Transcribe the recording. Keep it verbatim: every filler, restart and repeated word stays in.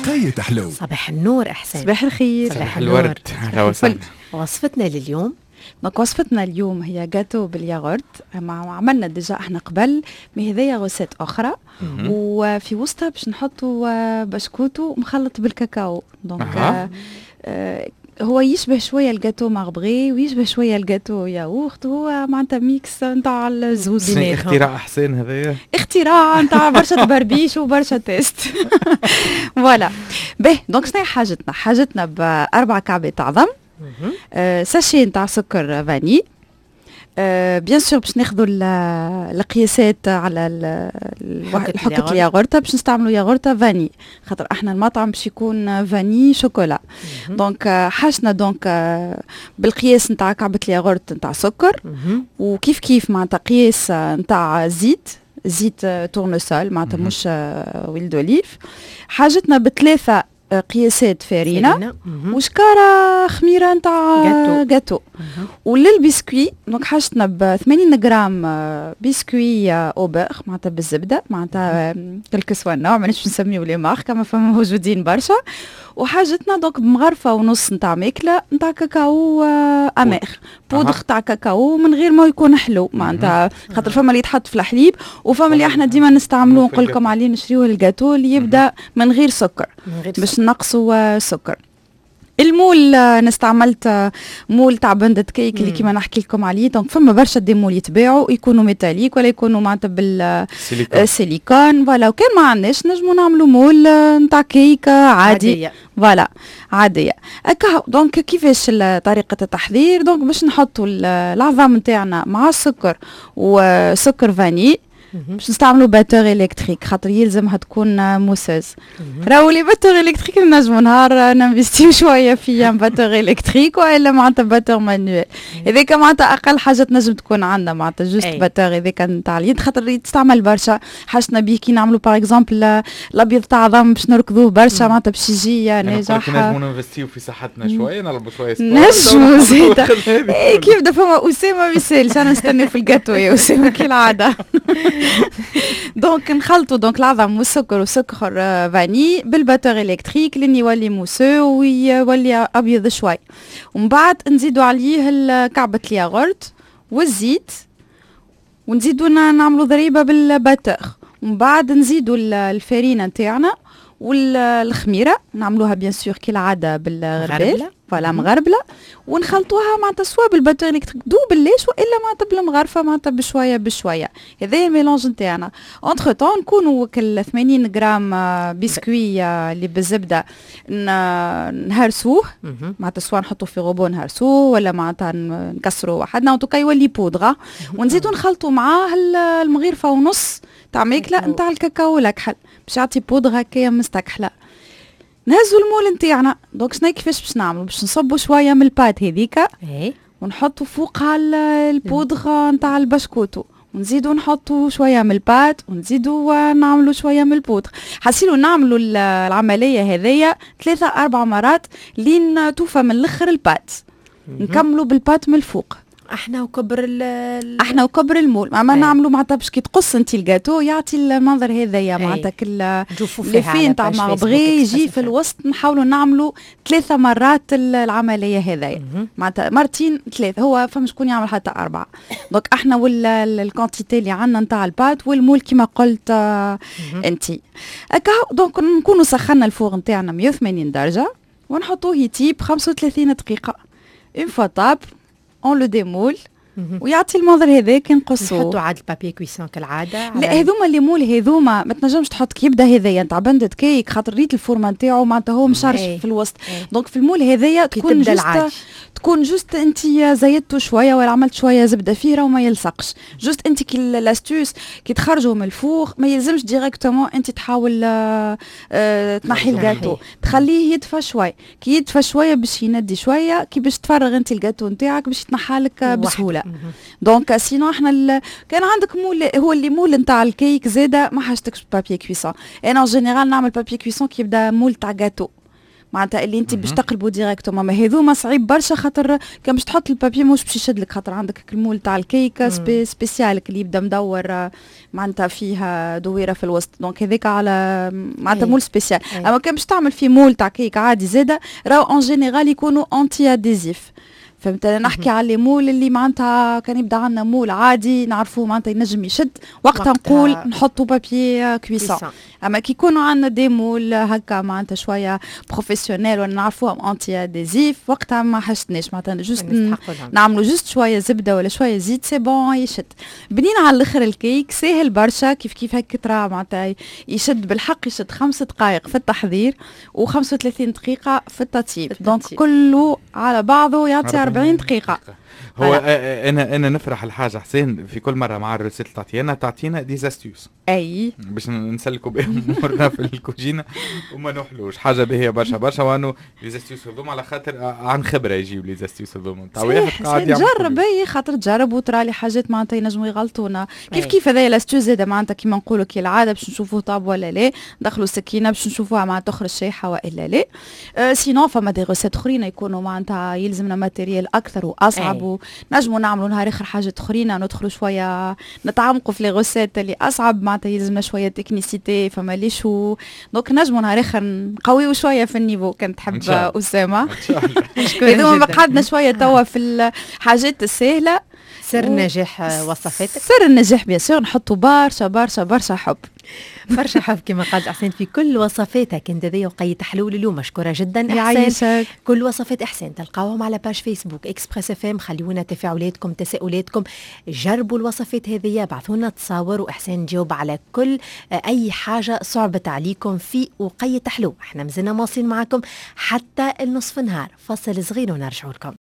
حكاية حلو. صباح النور إحسان. صباح الخير. صباح الورد. وصفتنا لليوم. دونك وصفتنا اليوم هي جاتو بالياغورت. عملنا ديجا احنا قبل، مي هذيا غوسيت اخرى وفي وسطها باش نحطوا بسكوتو مخلط بالكاكاو. دونك آه. آه هو يشبه شويه الجاتو مغبري ويشبه شويه الجاتو ياغورت، هو معناتها ميكس نتاع الزوز بيناتهم. اختراع حسين هذايا، اختراع نتاع برشا بربيش وبرشا تيست. فوالا باهي. دونك شنو حاجتنا؟ حاجتنا باربع كعبات عظم، أه ساشي نتاع سكر فاني. أه بيان سور باش ناخذوا القياسات على الحكة الياغورتا، باش نستعملوا ياغورتا فاني خاطر احنا المطعم باش يكون فاني شوكولا. دونك أه حاجتنا دونك أه بالقياس نتاع كعبة الياغورت نتاع سكر، وكيف كيف معناتها قياس نتاع زيت زيت تورنسول معناتها مش ويل دوليف. حاجتنا بثلاثة قياسات فارينة وشكارة خميرة نتاع جاتو, جاتو. وللبسكوي دونك حاجتنا ب ثمانين غرام بسكوي اوبر معناتها بالزبدة، معناتها كلك سوا النوع مانيش نسميو لي مارك اما فما موجودين برشا. وحاجتنا دونك بمغرفة ونص نتاع ماكلة نتاع كاكاو امير، بودغ تاع كاكاو من غير ما يكون حلو معناتها خاطر فما اللي يتحط في الحليب وفما اللي احنا ديما نستعملوه. نقول لكم عليه نشريوه الجاتو اللي يبدا من غير سكر باش نقصوا سكر. المول نستعملت مول تاع بندة كيك اللي كيما نحكي لكم عليه. دونك فما برشا دي مول يتباعوا يكونوا ميتاليك ولا يكونوا معناتها بالسيليكون. فوالا وكان ما عندناش نجموا نعملوا مول نتاع كيك عادي فوالا عاديه هكا. دونك كيفاش طريقه التحضير؟ دونك باش نحطوا العظام نتاعنا مع السكر وسكر فاني، باش نستعملوا باتور الكتريك خاطر يلزمها تكون موسوز. راهو لي باتور الكتريك نجموا نهار ننفستيو شويه فيها باتور الكتريك والا معناتها باتور مانويل. هذاك معناتها اقل حاجه تنجم تكون عندنا معناتها جوست باتور هذاك نتاع اليد خاطر تستعمل برشا. حاجتنا بيه كي نعملوا باغ اكزومبل الابيض تاع عظم باش نركضوه برشا معناتها باش يجي ناجح. نجموا ننفستيو في صحتنا شويه، نلعبوا شويه سبور نجموا زيدا. كيف دفما اسامه مثال انا نستنى في الجاتو يا اسامه كالعاده. دونك نخلطوا دونك العظم والسكر والسكر فاني بالباتور الكتريك لين يولي موسو ويولي ابيض شوي، ومن بعد نزيدوا عليه كعبه الياغورت والزيت ونزيدوا نعملوا ضريبه بالباتور، ومن بعد نزيدوا الفارينه نتاعنا والخميره نعملوها بيان سور كالعاده بالغربال فوالا مغربله، ونخلطوها معناتها سوا بالباتور الكتريك دو بالليش والا معناتها بالمغرفه معناتها بشويه بشويه. هذا الميلونج نتاعنا. اونتر طون نكونوا كل ثمانين غرام بسكوي اللي بالزبده نهرسوه معناتها سوا نحطوه في غوبو نهرسوه ولا معناتها نكسروه وحدنا وتوكا يولي بودره، ونزيدوا نخلطوا معاه المغرفه ونص تاع ماكله نتاع الكاكاو الاكحل باش يعطي بودره هكايا مستكحله. نهزوا المول نتاعنا. دونك شنو كيفاش باش نعملوا؟ باش نصبوا شويه من البات هذيك ونحطوا فوقها البودره نتاع البسكوتو، ونزيدوا نحطوا شويه من البات ونزيدوا نعملوا شويه من البودره. حاسيلو نعملوا العمليه هذيا ثلاثه اربع مرات لين توفى من الاخر البات، نكملوا بالبات من الفوق. احنا وكبر ال احنا وكبر المول ما نعملوا معناتها باش كي تقص انت الجاتو يعطي المنظر هذايا معناتها كل اللي فيه نتاع مغبري يجي في الوسط. نحاولوا نعملوا ثلاثه مرات العمليه هذايا معناتها مرتين ثلاثه، هو فما شكون يعمل حتى اربعه. دونك احنا والكونتيتي اللي عندنا نتاع البات والمول كما قلت آه انت هكا. دونك نكونوا سخنا الفور نتاعنا مية وثمانين درجه ونحطوه يطيب خمسة وثلاثين دقيقه. اون فوا طاب اون لو ديمول ويعطي المنظر هذاك نقصوه. نحطوا عاد البابي كويسون كالعاده. لا هذوما اللي مول هذوما ما تنجمش تحط كيبدا هذايا نتاع بندة كيك خاطر ريت الفورما نتاعو معناتها هو مشرش ايه. في الوسط ايه. دونك في المول هذايا تكون جوست تكون جوست انت زيدته شويه ولا عملت شويه زبده فيه راه ما يلصقش. جوست انت كي لاستوس كي تخرجوا من الفور ما يلزمش ديريكتومون انت تحاول اه اه تنحي الجاتو، تخليه يدفى شوي. كي يدفى شويه باش يندي شويه كي باش تفرغ انت الجاتو نتاعك باش يتنحالك بسهوله. دونك سينو احنا كان عندك مول هو اللي مول نتاع الكيك زاده ما حاجتكش بابي كويسون. انا ان جينيرال نعمل بابي كويسون كي يبدا مول تاع جاتو معناتها اللي انت باش تقلبوا ديريكتومون. ما هذوما صعيب برشا خاطر كان باش تحط البابي مش باش يشد لك خاطر عندك المول تاع الكيكه سبي سبيسيال اللي يبدا مدور معناتها فيها دويره في الوسط. دونك هذاك على معناتها مول سبيسيال. اما كان باش تعمل فيه مول تاع كيكه عادي زاده راهو اون جينيرال يكونوا انتي اديزيف. فهمت انا نحكي على لي مول اللي معناتها كان يبدا عندنا مول عادي نعرفوه معناتها ينجم يشد وقتها نقول نحطوا بابي كويسون. اما كي يكونوا عندنا دي مول هكا معناتها شويه بروفيسيونيل ولا نعرفوهم انتي اديزيف وقتها ما حشتناش معناتها جوست نعملوا جوست شويه زبده ولا شويه زيت سي بون يشد. بنين على الاخر الكيك ساهل برشا كيف كيف هكا ترى معناتها يشد بالحق يشد خمس دقائق في التحضير وخمسة وثلاثين دقيقه في التطيب. دونك كله على بعضه يعطي أربعين دقيقة. هو انا انا نفرح الحاجه حسين في كل مره مع الريسيت تعطينا تعطينا دي زاستيوس اي باش نسلكوا بهم امورنا في الكوجينه وما نحلوش حاجه باهيه برشا برشا. وانه لي زاستيوس هذوما على خاطر عن خبره يجيب لي زاستيوس هذوما تاع واحد قاعد يعمل جرب اي خاطر تجرب وترى لي حاجات معناتها ينجموا يغلطونا. كيف كيف هذايا لاستيوس زاده معناتها كيما نقولوا كي العاده باش نشوفوه طاب ولا لا ندخلوا سكينه باش نشوفوها مع تخرج شيحه والا لا. أه سينو فما دي ريسيت اخرين يكونوا معناتها يلزمنا ماتيريال اكثر واصعب ونجموا نعملوا نهار اخر حاجات اخرين ندخلوا شويه نتعمقوا في لي ريسيت اللي اصعب معناتها يلزمنا شويه تكنيسيتي فما ليش و دونك نجموا نهار اخر نقويوا شويه في النيفو كان تحب اسامه. اذا ما قعدنا شويه توا في الحاجات السهله. سر و... نجاح وصفاتك سر النجاح بيان سور نحطوا برشا برشا برشا حب برشا حب كما قال احسان في كل وصفاتك. انت ذي وقيت حلول اليوم مشكوره جدا احسان. كل وصفات احسان تلقاوهم على باج فيسبوك اكسبريس اف ام. خليونا تفاعلاتكم تساؤلاتكم جربوا الوصفات هذه بعثوا لنا تصاور واحسان نجاوب على كل اي حاجه صعبت عليكم في وقيت حلو. احنا مازلنا مواصلين معكم حتى النصف نهار. فصل صغير ونرجعوا لكم.